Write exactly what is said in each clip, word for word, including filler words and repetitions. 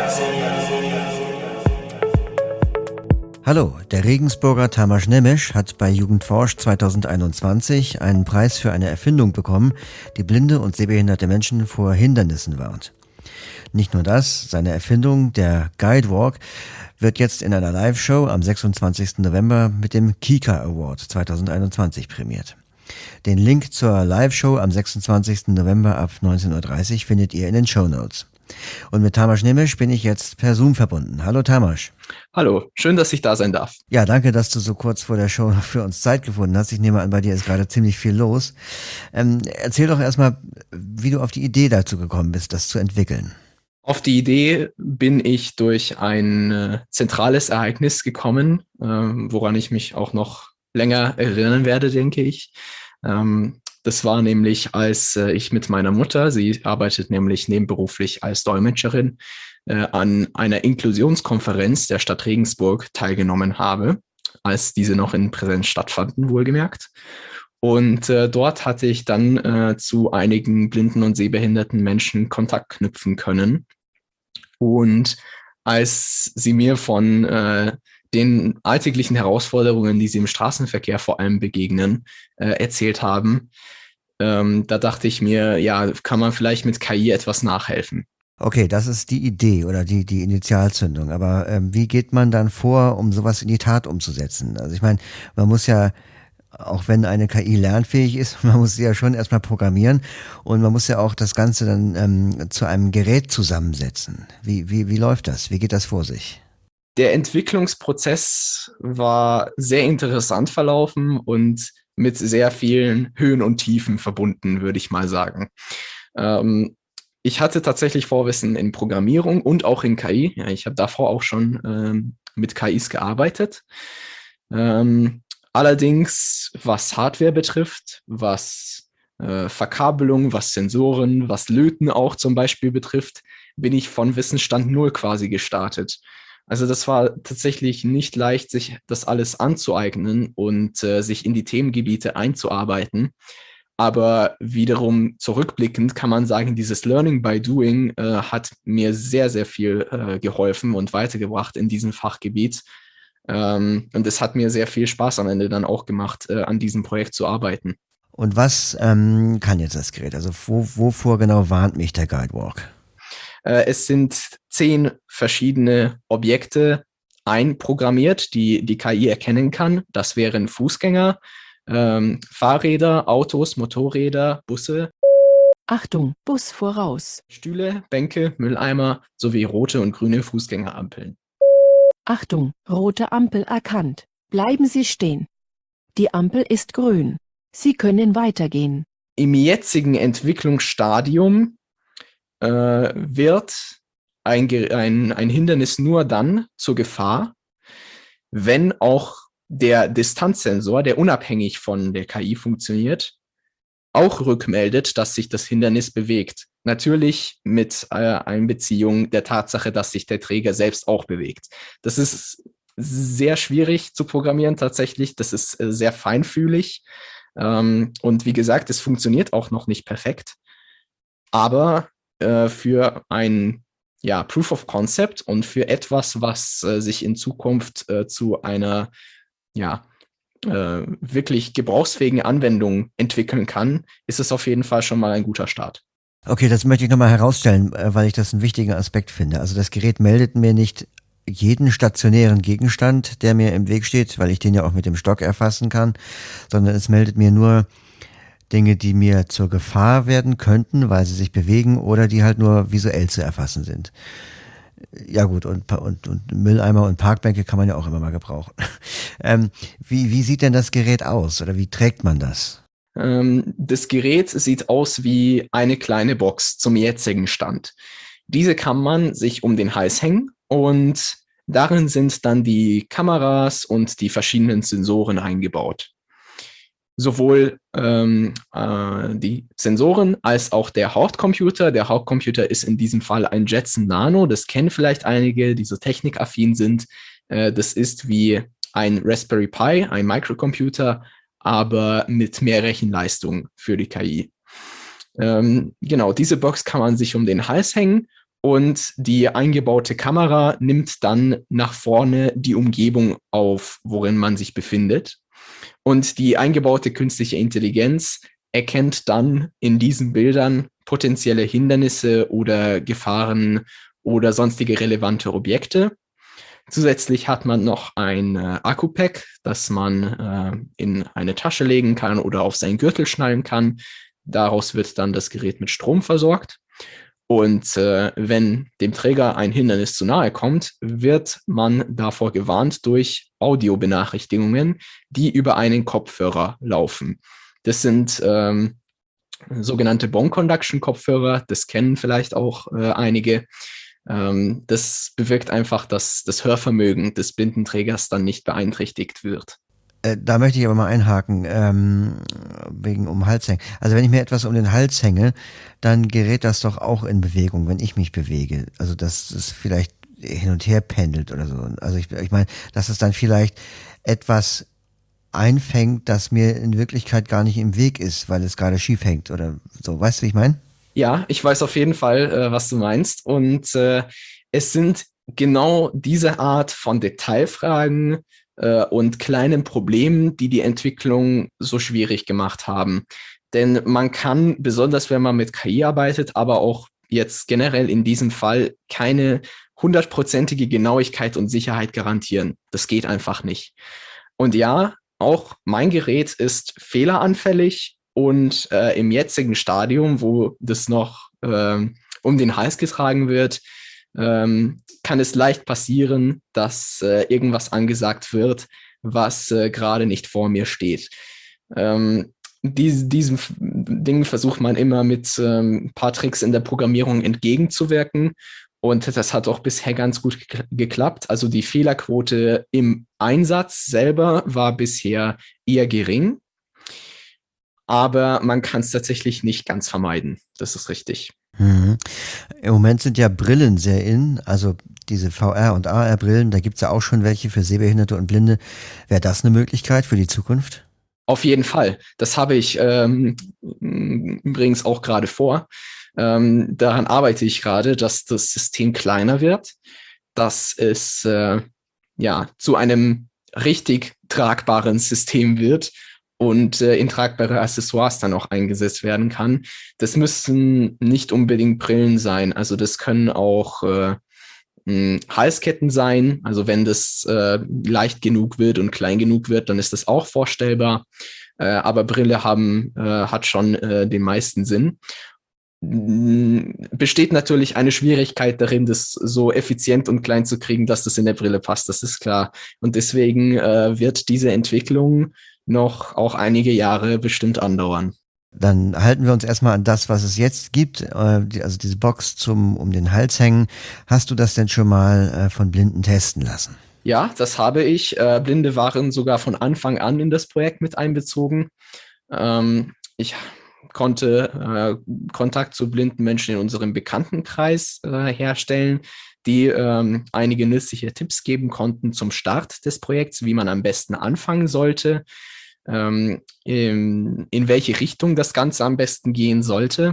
Hallo, der Regensburger Tamas Nemes hat bei Jugendforsch zwanzig einundzwanzig einen Preis für eine Erfindung bekommen, die blinde und sehbehinderte Menschen vor Hindernissen warnt. Nicht nur das, seine Erfindung, der Guidewalk, wird jetzt in einer Live-Show am sechsundzwanzigsten November mit dem Kika Award zwanzig einundzwanzig prämiert. Den Link zur Live-Show am sechsundzwanzigsten November ab neunzehn Uhr dreißig findet ihr in den Shownotes. Und mit Tamas Nemes bin ich jetzt per Zoom verbunden. Hallo Tamas. Hallo, schön, dass ich da sein darf. Ja, danke, dass du so kurz vor der Show noch für uns Zeit gefunden hast. Ich nehme an, bei dir ist gerade ziemlich viel los. Ähm, erzähl doch erstmal, wie du auf die Idee dazu gekommen bist, das zu entwickeln. Auf die Idee bin ich durch ein äh, zentrales Ereignis gekommen, äh, woran ich mich auch noch länger erinnern werde, denke ich. Ähm, das war nämlich, als äh, ich mit meiner Mutter, sie arbeitet nämlich nebenberuflich als Dolmetscherin, äh, an einer Inklusionskonferenz der Stadt Regensburg teilgenommen habe, als diese noch in Präsenz stattfanden, wohlgemerkt. Und äh, dort hatte ich dann äh, zu einigen blinden und sehbehinderten Menschen Kontakt knüpfen können. Und als sie mir von äh, den alltäglichen Herausforderungen, die sie im Straßenverkehr vor allem begegnen, äh, erzählt haben, ähm, da dachte ich mir, ja, kann man vielleicht mit K I etwas nachhelfen. Okay, das ist die Idee oder die, die Initialzündung. Aber ähm, wie geht man dann vor, um sowas in die Tat umzusetzen? Also ich meine, man muss ja, auch wenn eine K I lernfähig ist, man muss sie ja schon erstmal programmieren und man muss ja auch das Ganze dann ähm, zu einem Gerät zusammensetzen. Wie, wie, wie läuft das? Wie geht das vor sich? Der Entwicklungsprozess war sehr interessant verlaufen und mit sehr vielen Höhen und Tiefen verbunden, würde ich mal sagen. Ähm, ich hatte tatsächlich Vorwissen in Programmierung und auch in K I. Ja, ich habe davor auch schon ähm, mit K Is gearbeitet. Ähm, allerdings, was Hardware betrifft, was äh, Verkabelung, was Sensoren, was Löten auch zum Beispiel betrifft, bin ich von Wissensstand null quasi gestartet. Also das war tatsächlich nicht leicht, sich das alles anzueignen und äh, sich in die Themengebiete einzuarbeiten. Aber wiederum zurückblickend kann man sagen, dieses Learning by Doing äh, hat mir sehr, sehr viel äh, geholfen und weitergebracht in diesem Fachgebiet. Ähm, und es hat mir sehr viel Spaß am Ende dann auch gemacht, äh, an diesem Projekt zu arbeiten. Und was ähm, kann jetzt das Gerät? Also wo, wovor genau warnt mich der Guidewalk? Äh, es sind zehn verschiedene Objekte einprogrammiert, die die K I erkennen kann. Das wären Fußgänger, ähm, Fahrräder, Autos, Motorräder, Busse. Achtung, Bus voraus. Stühle, Bänke, Mülleimer sowie rote und grüne Fußgängerampeln. Achtung, rote Ampel erkannt. Bleiben Sie stehen. Die Ampel ist grün. Sie können weitergehen. Im jetzigen Entwicklungsstadium äh, wird ein, ein, ein Hindernis nur dann zur Gefahr, wenn auch der Distanzsensor, der unabhängig von der K I funktioniert, auch rückmeldet, dass sich das Hindernis bewegt. Natürlich mit äh, Einbeziehung der Tatsache, dass sich der Träger selbst auch bewegt. Das ist sehr schwierig zu programmieren tatsächlich. Das ist äh, sehr feinfühlig. Ähm, und wie gesagt, es funktioniert auch noch nicht perfekt. Aber äh, für ein ja, Proof of Concept und für etwas, was äh, sich in Zukunft äh, zu einer ja, äh, wirklich gebrauchsfähigen Anwendung entwickeln kann, ist es auf jeden Fall schon mal ein guter Start. Okay, das möchte ich nochmal herausstellen, weil ich das einen wichtigen Aspekt finde. Also das Gerät meldet mir nicht jeden stationären Gegenstand, der mir im Weg steht, weil ich den ja auch mit dem Stock erfassen kann, sondern es meldet mir nur Dinge, die mir zur Gefahr werden könnten, weil sie sich bewegen oder die halt nur visuell zu erfassen sind. Ja gut, und, und, und Mülleimer und Parkbänke kann man ja auch immer mal gebrauchen. ähm, wie, wie sieht denn das Gerät aus oder wie trägt man das? Ähm, das Gerät sieht aus wie eine kleine Box zum jetzigen Stand. Diese kann man sich um den Hals hängen und darin sind dann die Kameras und die verschiedenen Sensoren eingebaut. Sowohl ähm, äh, die Sensoren als auch der Hauptcomputer. Der Hauptcomputer ist in diesem Fall ein Jetson Nano. Das kennen vielleicht einige, die so technikaffin sind. Äh, das ist wie ein Raspberry Pi, ein Microcomputer, aber mit mehr Rechenleistung für die K I. Ähm, genau, diese Box kann man sich um den Hals hängen Und die eingebaute Kamera nimmt dann nach vorne die Umgebung auf, worin man sich befindet. Und die eingebaute künstliche Intelligenz erkennt dann in diesen Bildern potenzielle Hindernisse oder Gefahren oder sonstige relevante Objekte. Zusätzlich hat man noch ein äh, Akku-Pack, das man äh, in eine Tasche legen kann oder auf seinen Gürtel schnallen kann. Daraus wird dann das Gerät mit Strom versorgt. Und äh, wenn dem Träger ein Hindernis zu nahe kommt, wird man davor gewarnt durch Audiobenachrichtigungen, die über einen Kopfhörer laufen. Das sind ähm, sogenannte Bone-Conduction-Kopfhörer, das kennen vielleicht auch äh, einige. Ähm, das bewirkt einfach, dass das Hörvermögen des Blindenträgers dann nicht beeinträchtigt wird. Äh, Da möchte ich aber mal einhaken, ähm, wegen um Hals hängen. Also wenn ich mir etwas um den Hals hänge, dann gerät das doch auch in Bewegung, wenn ich mich bewege. Also dass es vielleicht hin und her pendelt oder so. Also ich, ich meine, dass es dann vielleicht etwas einfängt, das mir in Wirklichkeit gar nicht im Weg ist, weil es gerade schief hängt oder so. Weißt du, wie ich meine? Ja, ich weiß auf jeden Fall, äh, was du meinst. Und äh, es sind genau diese Art von Detailfragen äh, und kleinen Problemen, die die Entwicklung so schwierig gemacht haben. Denn man kann, besonders wenn man mit K I arbeitet, aber auch jetzt generell in diesem Fall keine hundertprozentige Genauigkeit und Sicherheit garantieren. Das geht einfach nicht. Und ja, auch mein Gerät ist fehleranfällig und äh, im jetzigen Stadium, wo das noch ähm, um den Hals getragen wird, ähm, kann es leicht passieren, dass äh, irgendwas angesagt wird, was äh, gerade nicht vor mir steht. Ähm, dies, diesem F- Ding versucht man immer mit ähm, ein paar Tricks in der Programmierung entgegenzuwirken. Und das hat auch bisher ganz gut gekla- geklappt. Also die Fehlerquote im Einsatz selber war bisher eher gering, aber man kann es tatsächlich nicht ganz vermeiden. Das ist richtig. Mhm. Im Moment sind ja Brillen sehr in, also diese V R- und A R-Brillen, da gibt's ja auch schon welche für Sehbehinderte und Blinde. Wäre das eine Möglichkeit für die Zukunft? Auf jeden Fall. Das habe ich ähm, übrigens auch gerade vor. Ähm, daran arbeite ich gerade, dass das System kleiner wird, dass es äh, ja zu einem richtig tragbaren System wird und äh, in tragbare Accessoires dann auch eingesetzt werden kann. Das müssen nicht unbedingt Brillen sein. Also das können auch äh, mh, Halsketten sein. Also wenn das äh, leicht genug wird und klein genug wird, dann ist das auch vorstellbar. Äh, aber Brille haben, äh, hat schon äh, den meisten Sinn. M, Besteht natürlich eine Schwierigkeit darin, das so effizient und klein zu kriegen, dass das in der Brille passt, das ist klar. Und deswegen äh, wird diese Entwicklung noch auch einige Jahre bestimmt andauern. Dann halten wir uns erstmal an das, was es jetzt gibt, äh, die, also diese Box zum um den Hals hängen. Hast du das denn schon mal äh, von Blinden testen lassen? Ja, das habe ich. Äh, Blinde waren sogar von Anfang an in das Projekt mit einbezogen. Ähm, ich konnte äh, Kontakt zu blinden Menschen in unserem Bekanntenkreis äh, herstellen, die ähm, einige nützliche Tipps geben konnten zum Start des Projekts, wie man am besten anfangen sollte, ähm, in, in welche Richtung das Ganze am besten gehen sollte.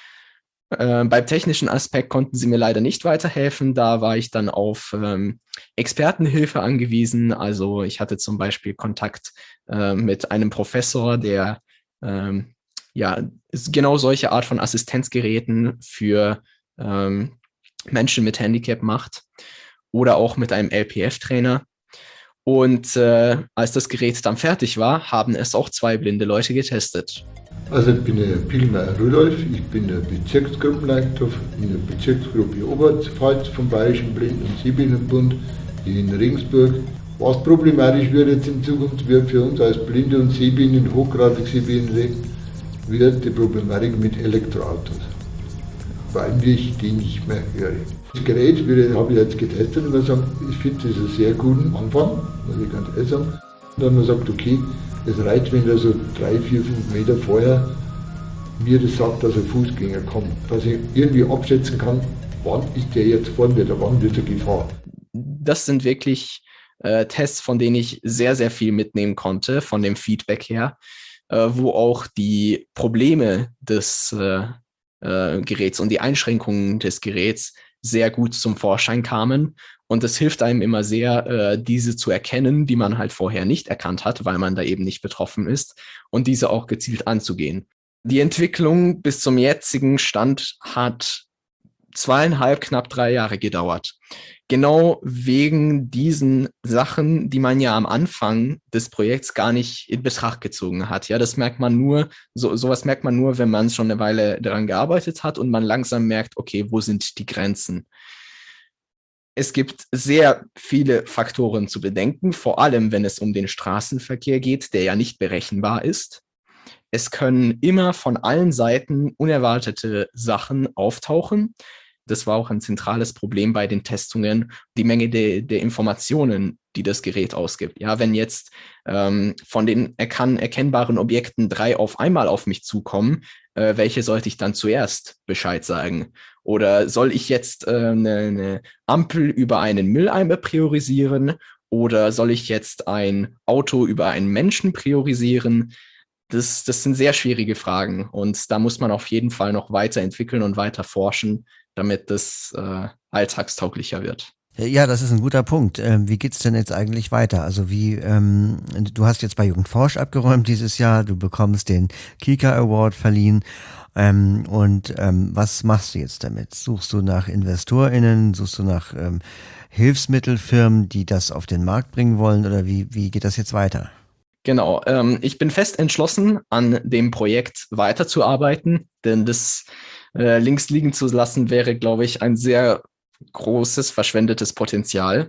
Äh, beim technischen Aspekt konnten sie mir leider nicht weiterhelfen. Da war ich dann auf ähm, Expertenhilfe angewiesen. Also ich hatte zum Beispiel Kontakt äh, mit einem Professor, der ähm, ja genau solche Art von Assistenzgeräten für ähm, Menschen mit Handicap macht oder auch mit einem L P F-Trainer. Und äh, als das Gerät dann fertig war, haben es auch zwei blinde Leute getestet. Also ich bin der Pilmer Rudolf, ich bin der Bezirksgruppenleiter in der Bezirksgruppe Oberpfalz vom Bayerischen Blinden- und Sehbehindertenbund hier in Regensburg. Was problematisch wird jetzt in Zukunft, wird für uns als Blinde und Sehbehinderte, hochgradig Sehbehinderte, wird die Problematik mit Elektroautos. Weil ich die nicht mehr höre. Das Gerät habe ich jetzt getestet und man sagt, ich finde das einen sehr guten Anfang, muss ich ganz ehrlich sagen. Und dann man sagt, okay, es reicht, wenn er so drei, vier, fünf Meter vorher mir das sagt, dass ein Fußgänger kommt. Dass ich irgendwie abschätzen kann, wann ist der jetzt vor mir, wann wird er Gefahr. Das sind wirklich äh, Tests, von denen ich sehr, sehr viel mitnehmen konnte, von dem Feedback her, äh, wo auch die Probleme des äh, äh, Geräts und die Einschränkungen des Geräts sehr gut zum Vorschein kamen. Und es hilft einem immer sehr, äh, diese zu erkennen, die man halt vorher nicht erkannt hat, weil man da eben nicht betroffen ist, und diese auch gezielt anzugehen. Die Entwicklung bis zum jetzigen Stand hat zweieinhalb, knapp drei Jahre gedauert. Genau wegen diesen Sachen, die man ja am Anfang des Projekts gar nicht in Betracht gezogen hat. Ja, das merkt man nur, so, sowas merkt man nur, wenn man schon eine Weile daran gearbeitet hat und man langsam merkt, okay, wo sind die Grenzen? Es gibt sehr viele Faktoren zu bedenken, vor allem wenn es um den Straßenverkehr geht, der ja nicht berechenbar ist. Es können immer von allen Seiten unerwartete Sachen auftauchen. Das war auch ein zentrales Problem bei den Testungen, die Menge der, der Informationen, die das Gerät ausgibt. Ja, wenn jetzt ähm, von den erkan- erkennbaren Objekten drei auf einmal auf mich zukommen, äh, welche sollte ich dann zuerst Bescheid sagen? Oder soll ich jetzt äh, eine, eine Ampel über einen Mülleimer priorisieren? Oder soll ich jetzt ein Auto über einen Menschen priorisieren? Das, das sind sehr schwierige Fragen, und da muss man auf jeden Fall noch weiterentwickeln und weiter forschen, damit das äh, alltagstauglicher wird. Ja, das ist ein guter Punkt. Ähm, wie geht's denn jetzt eigentlich weiter? Also wie, ähm, du hast jetzt bei Jugendforsch abgeräumt dieses Jahr, du bekommst den Kika Award verliehen. Ähm, und ähm, was machst du jetzt damit? Suchst du nach InvestorInnen? Suchst du nach ähm, Hilfsmittelfirmen, die das auf den Markt bringen wollen? Oder wie, wie geht das jetzt weiter? Genau, ähm, ich bin fest entschlossen, an dem Projekt weiterzuarbeiten, denn das äh, links liegen zu lassen wäre, glaube ich, ein sehr großes, verschwendetes Potenzial.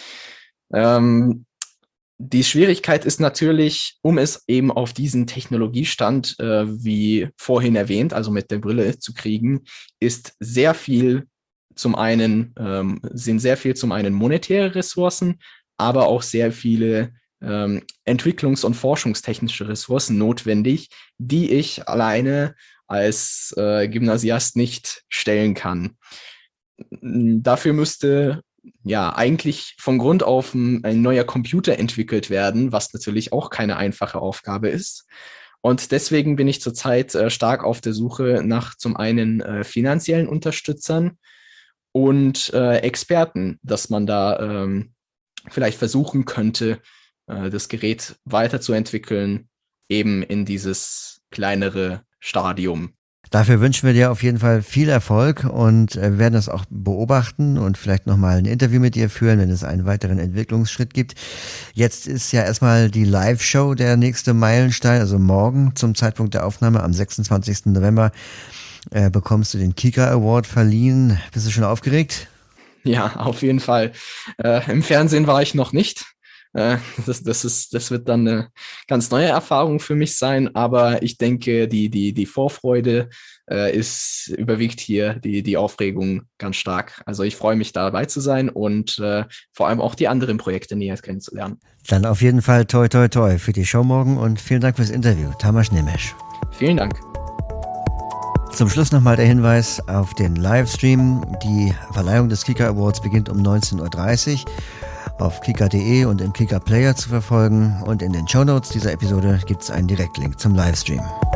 Ähm, die Schwierigkeit ist natürlich, um es eben auf diesen Technologiestand, äh, wie vorhin erwähnt, also mit der Brille zu kriegen, ist sehr viel zum einen, ähm, sind sehr viel zum einen monetäre Ressourcen, aber auch sehr viele ähm, entwicklungs- und forschungstechnische Ressourcen notwendig, die ich alleine als äh, Gymnasiast nicht stellen kann. Dafür müsste ja eigentlich von Grund auf ein, ein neuer Computer entwickelt werden, was natürlich auch keine einfache Aufgabe ist. Und deswegen bin ich zurzeit äh, stark auf der Suche nach zum einen äh, finanziellen Unterstützern und äh, Experten, dass man da ähm, vielleicht versuchen könnte, äh, das Gerät weiterzuentwickeln, eben in dieses kleinere Stadium. Dafür wünschen wir dir auf jeden Fall viel Erfolg und äh, werden das auch beobachten und vielleicht nochmal ein Interview mit dir führen, wenn es einen weiteren Entwicklungsschritt gibt. Jetzt ist ja erstmal die Live-Show der nächste Meilenstein, also morgen zum Zeitpunkt der Aufnahme am sechsundzwanzigsten November äh, bekommst du den Kika Award verliehen. Bist du schon aufgeregt? Ja, auf jeden Fall. Äh, im Fernsehen war ich noch nicht. Äh, das, das, ist, das wird dann eine ganz neue Erfahrung für mich sein, aber ich denke, die, die, die Vorfreude äh, ist, überwiegt hier die, die Aufregung ganz stark. Also ich freue mich, dabei zu sein und äh, vor allem auch die anderen Projekte näher kennenzulernen. Dann auf jeden Fall toi toi toi für die Show morgen und vielen Dank fürs Interview. Tamas Nemes. Vielen Dank. Zum Schluss nochmal der Hinweis auf den Livestream. Die Verleihung des Kika Awards beginnt um neunzehn Uhr dreißig auf kika punkt de und im Kika Player zu verfolgen. Und in den Shownotes dieser Episode gibt es einen Direktlink zum Livestream.